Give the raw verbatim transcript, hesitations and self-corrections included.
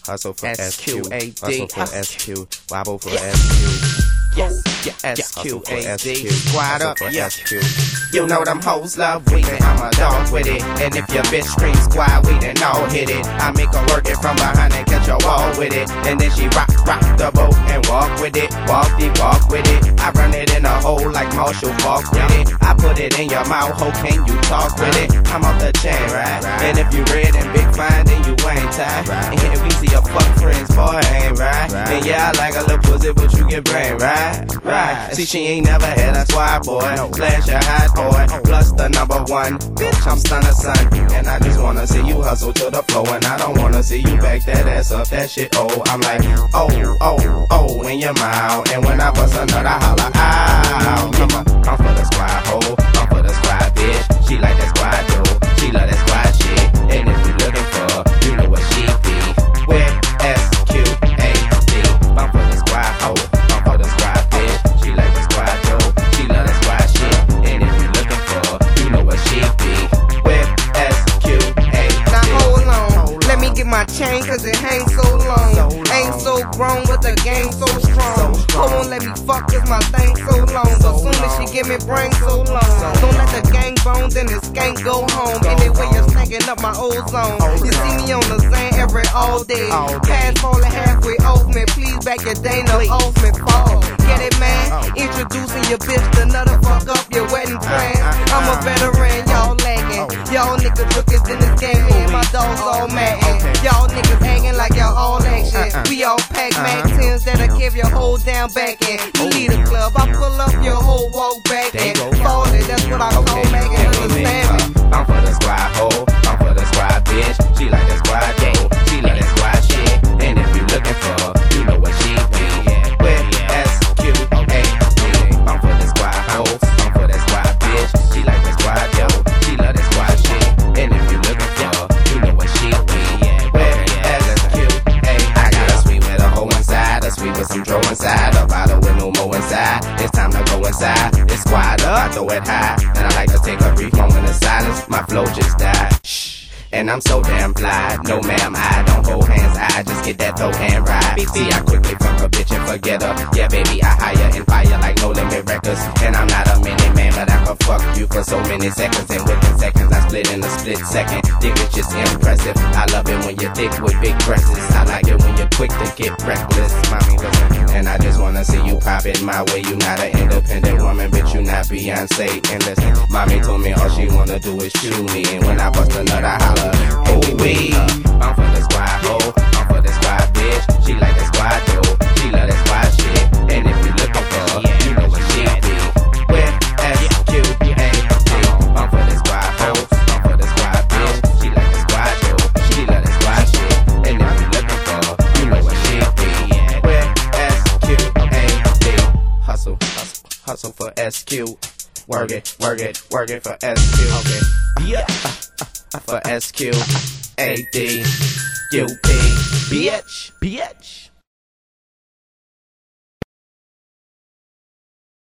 Hustle for S Q A D. Hustle for S Q. Wobble for S Q. Yes, yeah, S Q A D. Squad up, yeah. S Q. You know them hoes love weaving, I'm a dog with it. And if your bitch screams squad, we then all hit it. I make her work it from behind and catch a wall with it. And then she rock, rock the boat and walk with it. Walk the walk with it. I run it in a hole like Marshall Falk with it. I put it in your mouth, ho, can you talk with it? I'm off the chain, right? And if you red and big fine, then you ain't tied. And here we see your fuck friends, boy, ain't right? And yeah, I like a little pussy, but you get brain, right? Right. See, she ain't never had a squad, boy. Flash a hot boy. Plus the number one. Bitch, I'm stunner, son. And I just wanna see you hustle to the floor. And I don't wanna see you back that ass up. That shit, oh. I'm like, oh, oh, oh, in your mouth. And when I bust a nut, I holla, ow. Come on, I'm for the squad, ho. I'm for the squad, bitch. She like that squad, though. She love that squad shit. And if you looking for, you know what she be. With S Q A D. I'm for the squad, ho. I'm for the squad, bitch. She like the squad, though. She love that squad shit. And if you looking for, you know what she be. With S Q A D. Now hold on, let me get my chain cause it hangs so long. So long. Ain't so grown but the game so strong. So strong. Hold on, let me fuck cause my thing so long. So But soon as she long. give me brain so long. Don't let the gang bones and the skank go home. Anyway, you're stinking up my ozone. You see me on the same every all day. All day. Pass falling halfway off me. Please back your Dana off me. Fall. Get it, man? Introducing your bitch to another fuck up your wedding plan. I'm a veteran, y'all lagging. Y'all niggas rookies in this game. Me and my dogs all mad. Y'all niggas hanging like y'all all action. We all pack Mac tens that'll give your whole down back end. You lead a club, I pull up your whole walk back end. Fall it, that's what I call Mac and understand me. I'm for the squad, ho. I'm for the squad, bitch. She like that squad, though. She like that squad shit. And if you looking for, you know what she be. With S Q A D. I'm for the squad, ho. I'm for that squad, bitch. She like that squad, though. She love that squad shit. And if you looking for, you know what she be. With S Q A D. I got a suite with a hoe inside, a suite with some dro inside, a bottle with no more inside. It's time to go inside. It's squad up, I throw it high. And I like to take a brief moment of silence. My flow just died. Shh. And I'm so damn fly. No ma'am, I don't hold hands. I just get that throw and ride. See, I quickly fuck a bitch and forget her. Yeah, baby, I hire and fire like No Limit Records. And I'm not a minute man, but I can fuck you for so many seconds. And within seconds, I split in a split second. Think it's just impressive. I love it when you're thick with big breasts. I like it when you're quick to get reckless. Mommy, listen. And I just wanna see you pop it my way. You not an independent woman, bitch, you not Beyonce. And listen, mommy told me all she wanna do is chew me. And when I bust a nut, I holla, oh wee. I'm for the squad, ho. I'm for the squad, bitch. She like that squad, though. She love that squad shit. And if you looking for, you know what she be. With S Q A D. I'm for the squad, ho. I'm for the squad, bitch. She like that squad, though. She love that squad shit. And if you looking for, you know what she be. With S Q A D. Hustle, hustle, hustle for S Q. Work it, work it, work it for S Q. Okay. Yeah. For S Q A D U P. Bitch, bitch.